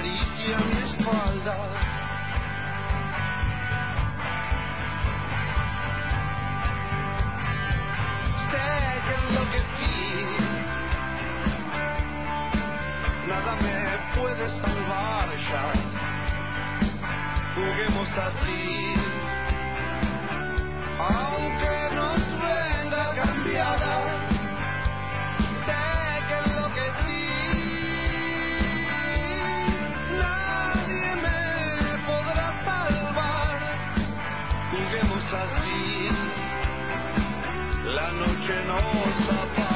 acaricia mi espalda. Sé que enloquecí, nada me puede salvar ya. Juguemos así, aunque nos venga cambiada. Sé que enloquecí, nadie me podrá salvar. Juguemos así, la noche nos apaña.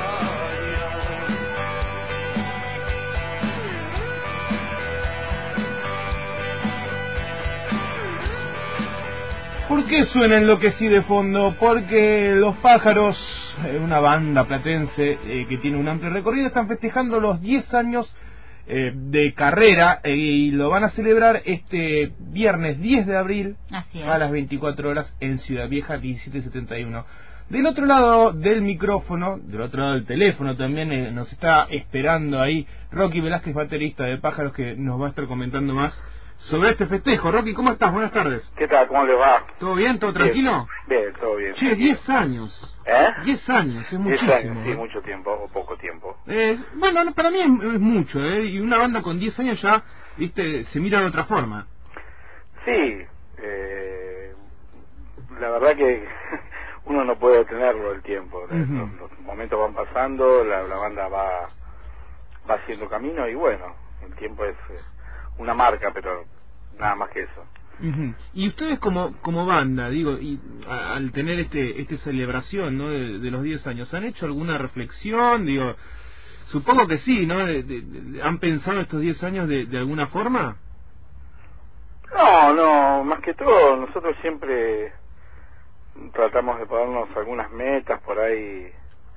¿Por qué suena Enloquecí de fondo? Porque Los Pájaros, una banda platense que tiene un amplio recorrido, están festejando los 10 años de carrera y lo van a celebrar este viernes 10 de abril a las 24 horas en Ciudad Vieja 1771. Del otro lado del micrófono, del otro lado del teléfono también nos está esperando ahí Rocky Velázquez, baterista de Pájaros, que nos va a estar comentando más sobre este festejo. Rocky, ¿cómo estás? Buenas tardes. ¿Qué tal? ¿Cómo le va? ¿Todo bien? ¿Todo tranquilo? Bien, todo bien. Che, 10 años. ¿Eh? 10 años, es 10 muchísimo. años, sí, mucho tiempo o poco tiempo. Bueno, para mí es mucho, y una banda con 10 años ya, viste, se mira de otra forma. Sí, la verdad que uno no puede detenerlo el tiempo. Los momentos van pasando, la banda va haciendo camino y bueno, el tiempo es una marca, pero nada más que eso. Y ustedes como banda, digo, y al tener este celebración, ¿no?, de los 10 años, ¿han hecho alguna reflexión? Digo, supongo que sí, ¿no? ¿Han pensado estos 10 años de alguna forma? No, más que todo, nosotros siempre tratamos de ponernos algunas metas por ahí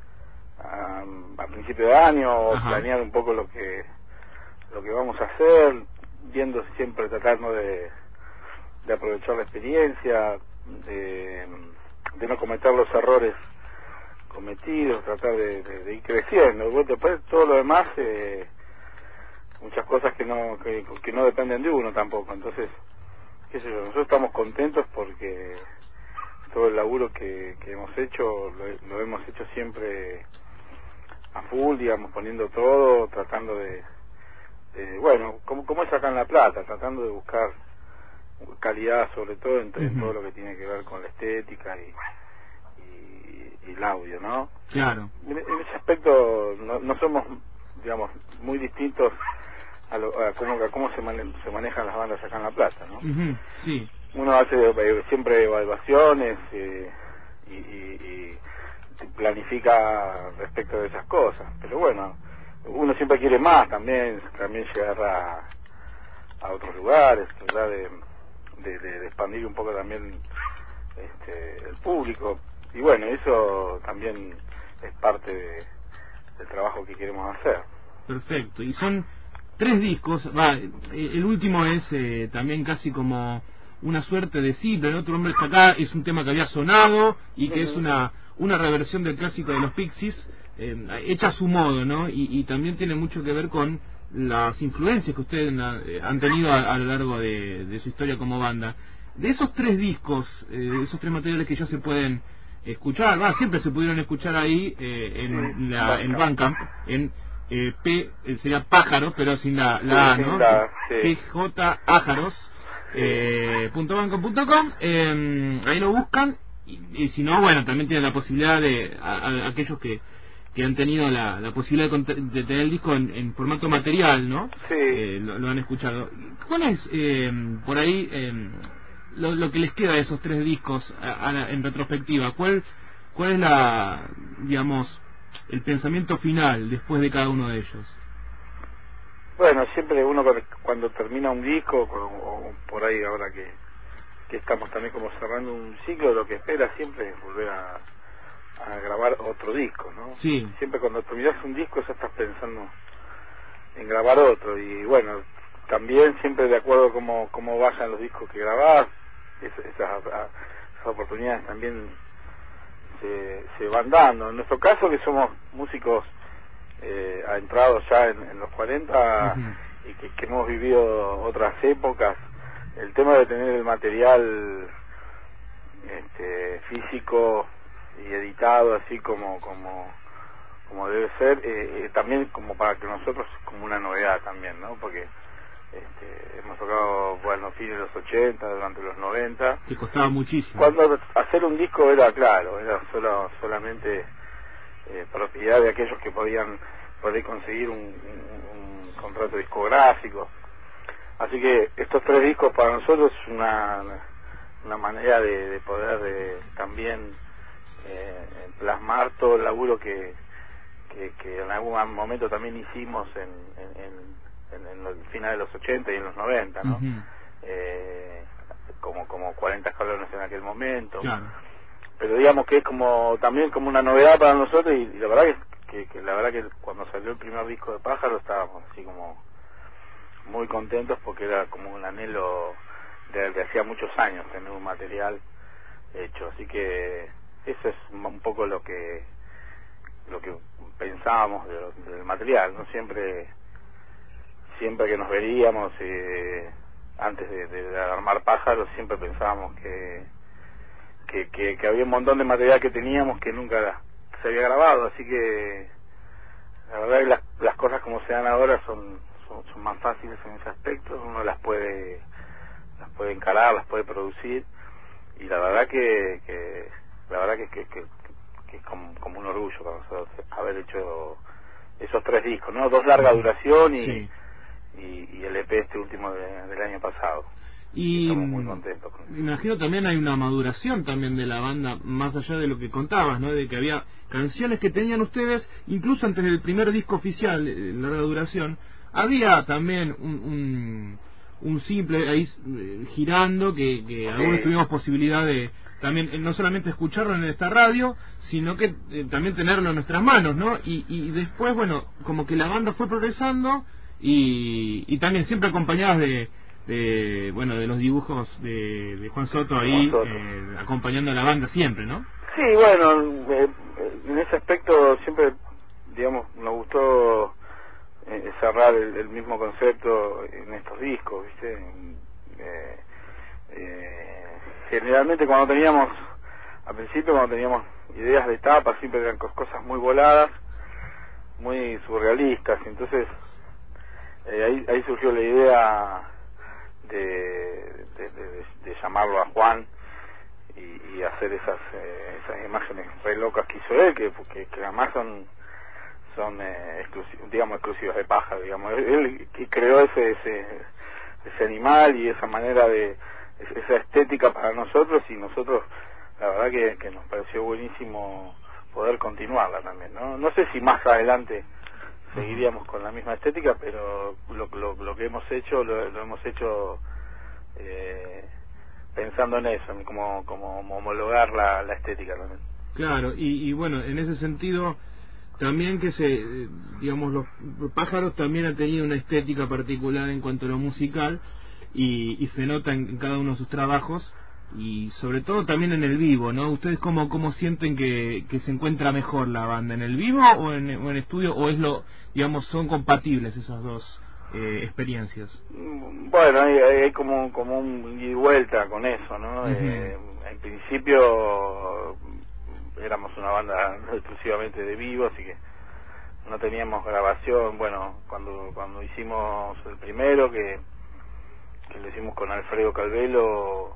a principio de año, o planear un poco lo que vamos a hacer, viendo siempre, tratando de aprovechar la experiencia, de no cometer los errores cometidos, tratar de ir creciendo. Después todo lo demás, muchas cosas que no dependen de uno tampoco. Entonces, qué sé yo, nosotros estamos contentos porque todo el laburo que hemos hecho lo hemos hecho siempre a full, digamos, poniendo todo, tratando de bueno, como es acá en La Plata, tratando de buscar calidad, sobre todo en todo lo que tiene que ver con la estética y el audio, ¿no? Claro. En ese aspecto no somos, digamos, muy distintos a cómo se manejan las bandas acá en La Plata, ¿no? Sí. Uno hace siempre evaluaciones y planifica respecto de esas cosas, pero bueno, uno siempre quiere más, también llegar a otros lugares, tratar de expandir un poco también el público, y bueno, eso también es parte del trabajo que queremos hacer. Perfecto, y son 3 discos, el último es también casi como una suerte de cita, ¿no? Tu nombre está acá, es un tema que había sonado y que es una reversión del clásico de los Pixies, hecha a su modo, ¿no? Y también tiene mucho que ver con las influencias que ustedes han tenido a lo largo de su historia como banda. De esos 3 discos, esos 3 materiales que ya se pueden escuchar, siempre se pudieron escuchar ahí en Bandcamp, en sería Pájaros, pero sin la A, ¿no? PJájaros.bandcamp.com, ahí lo buscan, y si no, bueno, también tienen la posibilidad de aquellos que han tenido la posibilidad de tener el disco en formato material, ¿no? Sí. Lo han escuchado. ¿Cuál es por ahí lo que les queda de esos 3 discos en retrospectiva? ¿Cuál es digamos, el pensamiento final después de cada uno de ellos? Bueno, siempre uno cuando termina un disco, o por ahí ahora que estamos también como cerrando un ciclo, lo que espera siempre es volver a grabar otro disco, ¿no? Sí. Siempre cuando terminas un disco ya estás pensando en grabar otro, y bueno, también siempre de acuerdo a cómo bajan los discos que grabás, esas oportunidades también se van dando. En nuestro caso, que somos músicos adentrados ya en los 40, que hemos vivido otras épocas, el tema de tener el material físico y editado así como debe ser, también como para que nosotros como una novedad también, ¿no? Porque hemos tocado, bueno, fines de los 80, durante los 90. Que costaba muchísimo. Cuando hacer un disco era, claro, era solamente propiedad de aquellos que podían poder conseguir un contrato discográfico. Así que estos 3 discos para nosotros es una manera de poder también plasmar todo el laburo que en algún momento también hicimos en el final de los 80 y en los 90, ¿no? Como 40 escalones en aquel momento. Claro. Pero digamos que es también como una novedad para nosotros, y la verdad que la verdad que cuando salió el primer disco de Pájaro estábamos así como muy contentos, porque era como un anhelo de hacía muchos años tener un material hecho. Así que eso es un poco lo que pensábamos del material, ¿no? Siempre que nos veríamos, antes de armar Pájaros, siempre pensábamos que había un montón de material que teníamos que nunca se había grabado. Así que la verdad que las cosas como se dan ahora son más fáciles en ese aspecto. Uno las puede encarar, las puede producir, y la verdad que es como un orgullo para nosotros haber hecho esos 3 discos, ¿no? 2 larga duración y el EP último del año pasado. Y estamos muy contentos con eso. Imagino también hay una maduración también de la banda, más allá de lo que contabas, ¿no? De que había canciones que tenían ustedes, incluso antes del primer disco oficial, larga duración, había también un simple ahí girando que algunos tuvimos posibilidad de también no solamente escucharlo en esta radio, sino que también tenerlo en nuestras manos, ¿no? Y después, bueno, como que la banda fue progresando y también siempre acompañadas de los dibujos de Juan Soto ahí, acompañando a la banda siempre, ¿no? Sí, bueno, en ese aspecto siempre, digamos, nos gustó cerrar el mismo concepto en estos discos, ¿viste? Generalmente al principio cuando teníamos ideas de etapa, siempre eran cosas muy voladas, muy surrealistas. Entonces ahí surgió la idea de llamarlo a Juan y hacer esas imágenes re locas que hizo él, que además son exclusivas de Pájaro, digamos. Él que creó ese animal y esa manera esa estética para nosotros, y nosotros la verdad que nos pareció buenísimo poder continuarla también, ¿no? No sé si más adelante seguiríamos con la misma estética, pero lo que hemos hecho lo hemos hecho pensando en eso, en como homologar la estética también. Claro, y bueno, en ese sentido también que digamos, los Pájaros también han tenido una estética particular en cuanto a lo musical, y se nota en cada uno de sus trabajos, y sobre todo también en el vivo, ¿no? ¿Ustedes cómo sienten que se encuentra mejor la banda, en el vivo o en estudio, o digamos, son compatibles esas dos experiencias? Bueno, hay como un ida y vuelta con eso, ¿no? En principio éramos una banda exclusivamente de vivo, así que no teníamos grabación. Bueno, cuando hicimos el primero, que lo hicimos con Alfredo Calvelo,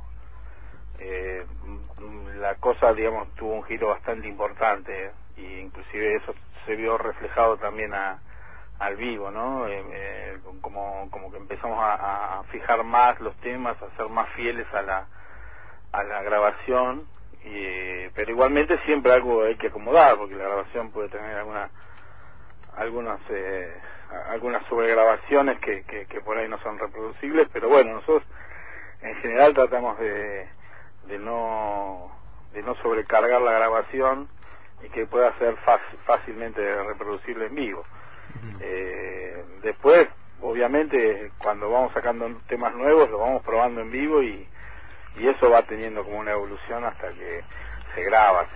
la cosa, digamos, tuvo un giro bastante importante, y inclusive eso se vio reflejado también al vivo, ¿no? Como que empezamos a fijar más los temas, a ser más fieles a la grabación, pero igualmente siempre algo hay que acomodar, porque la grabación puede tener algunas sobregrabaciones que por ahí no son reproducibles, pero bueno, nosotros en general tratamos de no sobrecargar la grabación, y que pueda ser fácilmente reproducible en vivo. Después, obviamente, cuando vamos sacando temas nuevos, lo vamos probando en vivo, y eso va teniendo como una evolución hasta que se graba,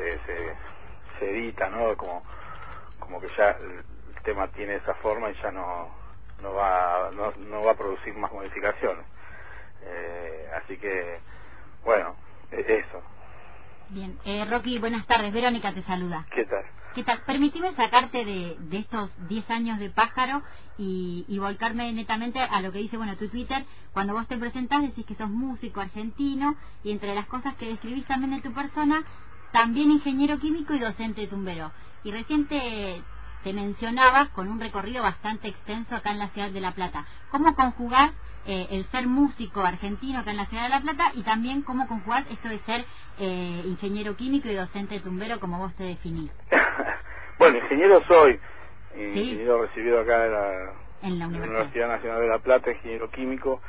se edita, ¿no? Como que ya el tema tiene esa forma y ya no no va a producir más modificaciones. Así que, bueno, eso. Bien, Rocky, buenas tardes. Verónica te saluda. ¿Qué tal? ¿Qué tal? Permitime sacarte de estos 10 años de pájaro y volcarme netamente a lo que dice, bueno, tu Twitter. Cuando vos te presentás decís que sos músico argentino y entre las cosas que describís también de tu persona, también ingeniero químico y docente tumbero. Y recién te mencionabas con un recorrido bastante extenso acá en la ciudad de La Plata. ¿Cómo conjugás el ser músico argentino acá en la ciudad de La Plata y también cómo conjugás esto de ser ingeniero químico y docente tumbero como vos te definís? Bueno, ingeniero soy, ¿Sí? ingeniero recibido acá en la Universidad Nacional de La Plata, ingeniero químico.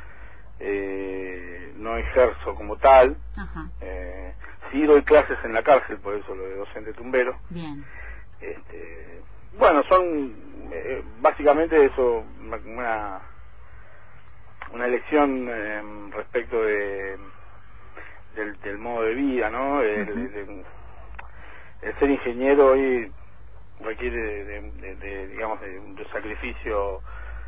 No ejerzo como tal. Ajá. Sí doy clases en la cárcel, por eso lo de docente tumbero. Bien. Bueno, son básicamente eso, una elección respecto del modo de vida, ¿no? El ser ingeniero hoy requiere digamos, de un sacrificio,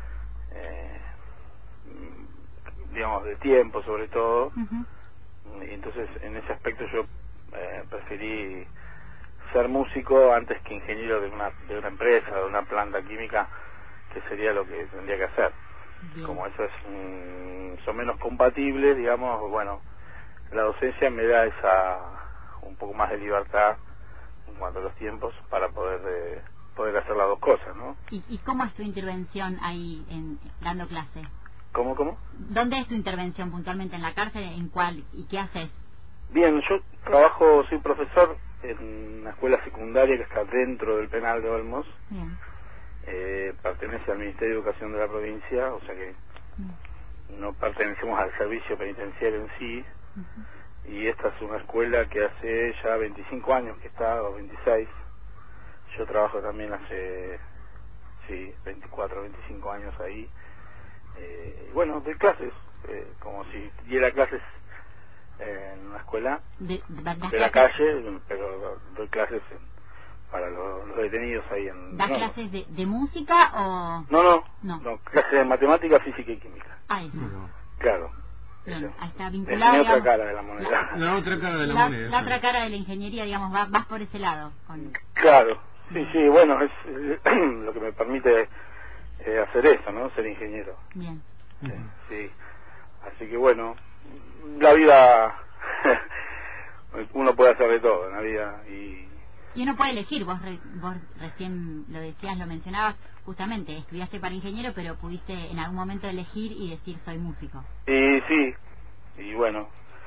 digamos, de tiempo sobre todo. Y entonces en ese aspecto yo preferí ser músico antes que ingeniero de una empresa, de una planta química, que sería lo que tendría que hacer. Bien. Como eso es son menos compatibles, digamos, bueno, la docencia me da un poco más de libertad en cuanto a los tiempos para poder hacer las dos cosas, ¿no? ¿Y cómo es tu intervención ahí dando clase? ¿Cómo? ¿Dónde es tu intervención puntualmente? ¿En la cárcel? ¿En cuál? ¿Y qué haces? Bien, yo soy profesor en una escuela secundaria que está dentro del penal de Olmos. Bien. Pertenece al Ministerio de Educación de la provincia, o sea que no pertenecemos al servicio penitenciario en sí. Y esta es una escuela que hace ya 25 años que está, o 26. Yo trabajo también hace 24, 25 años ahí. Bueno, doy clases, como si diera clases en una escuela de la calle, pero doy clases para los detenidos ahí en... ¿Das clases de música o...? No, clases de matemática, física y química. Ah, eso. Claro. Bien, ahí está Es vinculado, la otra digamos, cara de la moneda. La otra cara de la moneda. La otra cara de la ingeniería, digamos, vas por ese lado. Claro, sí, bueno, es lo que me permite hacer eso, ¿no? Ser ingeniero. Bien. Sí. Así que bueno, la vida, uno puede hacer de todo en la vida y uno puede elegir. Vos recién lo decías, lo mencionabas, justamente, estudiaste para ingeniero, pero pudiste en algún momento elegir y decir soy músico. Y sí, y bueno,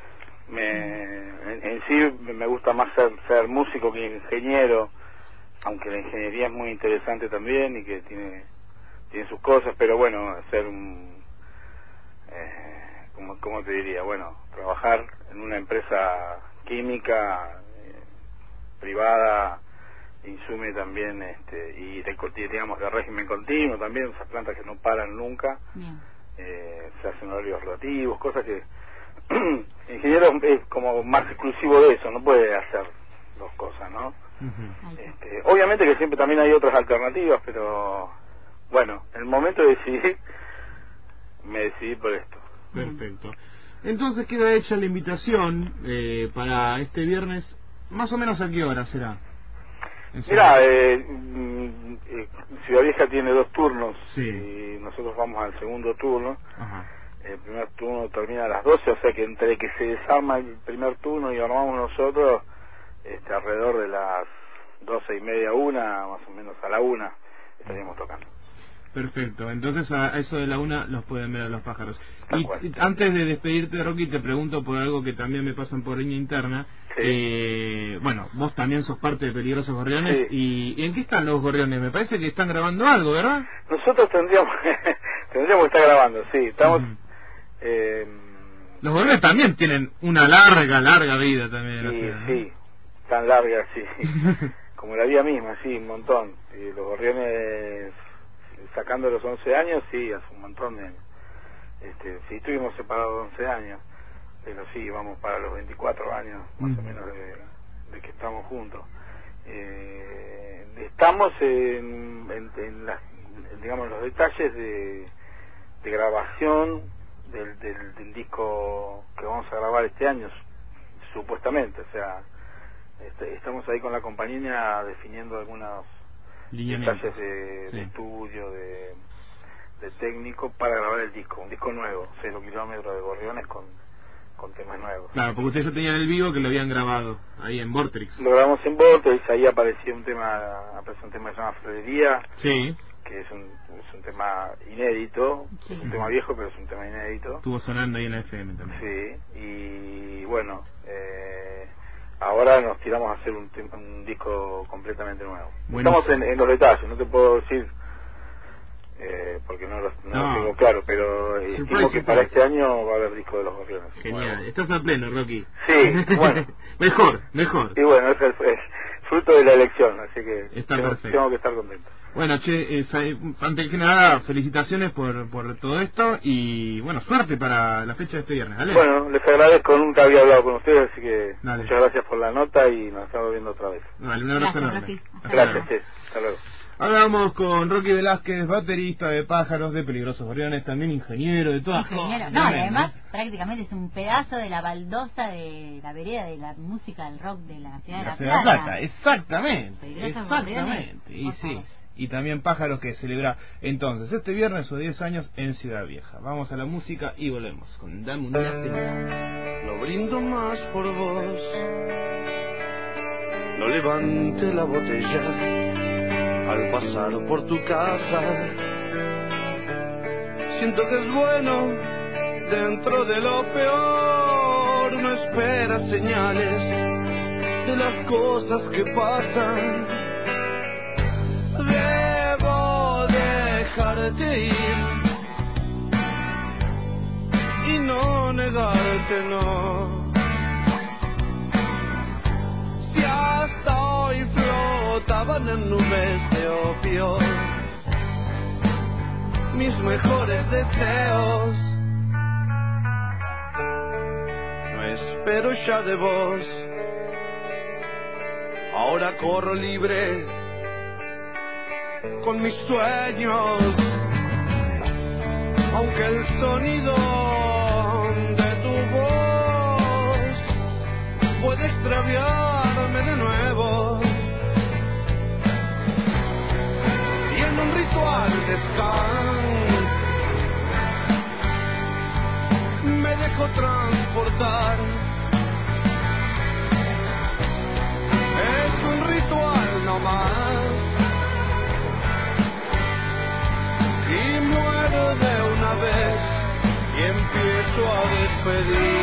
en sí me gusta más ser músico que ingeniero, aunque la ingeniería es muy interesante también y que tiene sus cosas, pero bueno, ser ¿cómo te diría? Bueno, trabajar en una empresa química privada insume también y digamos de régimen continuo también, esas plantas que no paran nunca. Bien. Se hacen horarios rotativos, cosas que el ingeniero es como más exclusivo de eso, no puede hacer dos cosas, ¿no? Obviamente que siempre también hay otras alternativas, pero bueno, en el momento de decidir me decidí por esto. Perfecto. Entonces queda hecha la invitación para este viernes. ¿Más o menos a qué hora será? Mirá, Ciudad Vieja tiene 2 turnos. Sí. Y nosotros vamos al segundo turno. Ajá. El primer turno termina a las 12, o sea que entre que se desarma el primer turno y armamos nosotros, alrededor de las 12:30, 1, más o menos a la 1 estaríamos tocando. Perfecto, entonces a eso de la 1 los pueden ver a los pájaros. Y antes de despedirte, Rocky, te pregunto por algo que también me pasan por línea interna. Sí. Bueno, vos también sos parte de Peligrosos Gorriones. Sí. ¿Y en qué están los gorriones? Me parece que están grabando algo, ¿verdad? Nosotros tendríamos que estar grabando, sí. Estamos... Los gorriones también tienen una larga vida también. Sí, o sea, ¿no? sí, tan larga, sí. Como la vida misma, sí, un montón. Y los gorriones, sacando los 11 años, sí, hace un montón de... sí, estuvimos separados 11 años, pero sí, vamos para los 24 años, más o menos, de que estamos juntos. Estamos en las digamos, los detalles de grabación del disco que vamos a grabar este año, supuestamente. O sea, estamos ahí con la compañía definiendo algunos detalles de estudio, de técnico para grabar el disco, un disco nuevo, 0 kilómetros de Gorriones con temas nuevos. Claro, porque ustedes ya tenían el vivo que lo habían grabado ahí en Vortrix. Lo grabamos en Vortrix, ahí apareció un tema que se llama Florería, sí, que es un tema inédito, es un tema viejo, pero es un tema inédito. Estuvo sonando ahí en la FM también. Sí, y bueno, ahora nos tiramos a hacer un disco completamente nuevo. Buenísimo. Estamos en los detalles, no te puedo decir porque no lo tengo claro, pero estimo que para este año va a haber disco de los Gorriones. Genial, nuevo. Estás a pleno, Rocky. Sí, bueno. mejor. Y bueno, es fruto de la elección, así que tengo que estar contento. Bueno, che, antes que nada, felicitaciones por todo esto y, bueno, suerte para la fecha de este viernes, ¿vale? Bueno, les agradezco, nunca había hablado con ustedes, así que Dale. Muchas gracias por la nota y nos estamos viendo otra vez. Vale, un abrazo enorme. Gracias, che. Hasta luego. Ahora vamos con Rocky Velázquez, baterista de Pájaros, de Peligrosos Gorriones, también ingeniero de todas cosas. No, y además prácticamente es un pedazo de la baldosa de la vereda de la música del rock de la ciudad de La Plata. Exactamente. Y sí. Favor. Y también Pájaros, que celebra entonces este viernes sus 10 años en Ciudad Vieja. Vamos a la música y volvemos con Dame una señal. No brindo más por vos, no levante la botella al pasar por tu casa. Siento que es bueno dentro de lo peor. No esperas señales de las cosas que pasan. Debo dejarte ir y no negarte, no. Si hasta hoy flotaban en nubes de opio mis mejores deseos, no espero ya de vos. Ahora corro libre con mis sueños, aunque el sonido de tu voz puede extraviarme de nuevo. Y en un ritual de scan me dejo transportar. Es un ritual no más. Y muero de una vez y empiezo a despedir.